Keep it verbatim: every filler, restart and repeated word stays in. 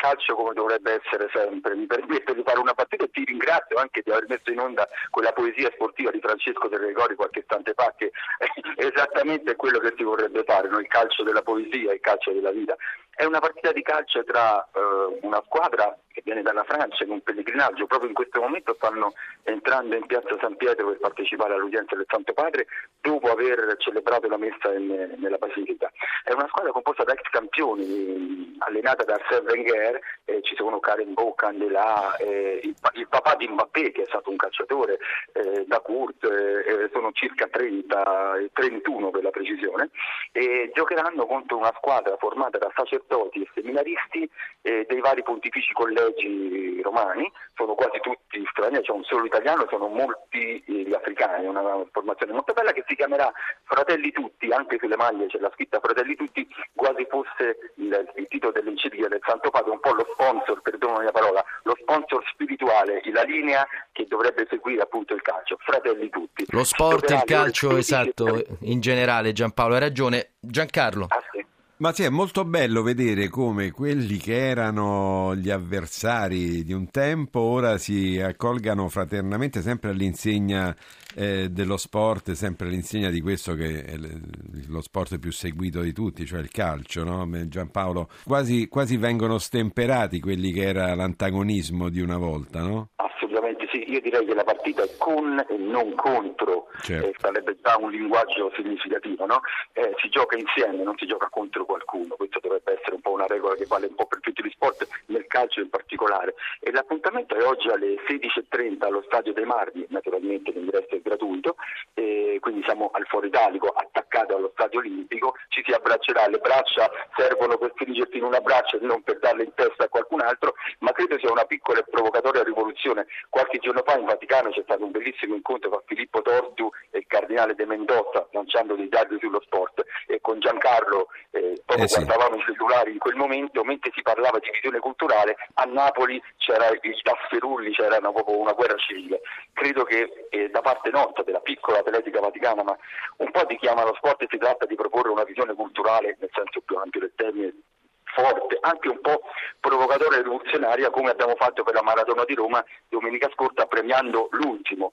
calcio come dovrebbe essere sempre. Mi permetto di fare una battuta e ti ringrazio anche di aver messo in onda quella poesia sportiva di Francesco De Gregori qualche istante fa, che è esattamente quello che si vorrebbe fare, no? Il calcio della poesia, il calcio della vita. È una partita di calcio tra eh, una squadra che viene dalla Francia in un pellegrinaggio, proprio in questo momento stanno entrando in piazza San Pietro per partecipare all'udienza del Santo Padre dopo aver celebrato la messa in, nella Basilica. È una squadra composta da ex campioni, allenata da Arsène Wenger, eh, ci sono Karimbo, Candelà, eh, il, il papà di Mbappé che è stato un calciatore, eh, da Kurt, eh, sono circa trenta, trentuno per la precisione, e giocheranno contro una squadra formata da sacerdoti e seminaristi eh, dei vari pontifici collegi romani, sono quasi tutti stranieri, c'è un solo italiano, sono molti eh, gli africani, una formazione molto bella che si chiamerà Fratelli Tutti, anche sulle maglie c'è la scritta Fratelli Tutti, quasi fosse il, il titolo dell'enciclica del Santo Padre, un po' lo sponsor, perdono la mia parola, lo sponsor spirituale, la linea che dovrebbe seguire appunto il calcio, Fratelli Tutti. Lo sport e il calcio, esatto, in generale. Giampaolo, hai ragione. Giancarlo. Ah, sì. Ma sì, è molto bello vedere come quelli che erano gli avversari di un tempo ora si accolgano fraternamente, sempre all'insegna eh, dello sport, sempre all'insegna di questo che è lo sport più seguito di tutti, cioè il calcio, no? Giampaolo, quasi, quasi vengono stemperati quelli che era l'antagonismo di una volta, no? Assolutamente sì, io direi che la partita è con e non contro, certo. eh, sarebbe già un linguaggio significativo, no? Eh, si gioca insieme, non si gioca contro qualcuno, questo dovrebbe essere un po' una regola che vale un po' per tutti gli sport, nel calcio in particolare. E l'appuntamento è oggi alle sedici e trenta allo Stadio dei Marmi, naturalmente l'ingresso è gratuito, e quindi siamo al Foro Italico, attaccato allo Stadio Olimpico, ci si abbraccerà, le braccia servono per stringersi in un abbraccio e non per darle in testa a qualcun altro, ma credo sia una piccola e provocatoria rivoluzione. Qualche giorno fa in Vaticano c'è stato un bellissimo incontro con Filippo Tordu e il cardinale De Mendoza, lanciando dei dardi sullo sport, e con Giancarlo eh, proprio eh sì. guardavamo i cellulari in quel momento, mentre si parlava di visione culturale, a Napoli c'era il Tafferulli, c'era una, proprio una guerra civile. Credo che eh, da parte nostra, della piccola atletica vaticana, ma un po' di chi ama lo sport, si tratta di proporre una visione culturale nel senso più ampio del termine, forte, anche un po' provocatoria e rivoluzionaria, come abbiamo fatto per la Maratona di Roma domenica scorsa, premiando l'ultimo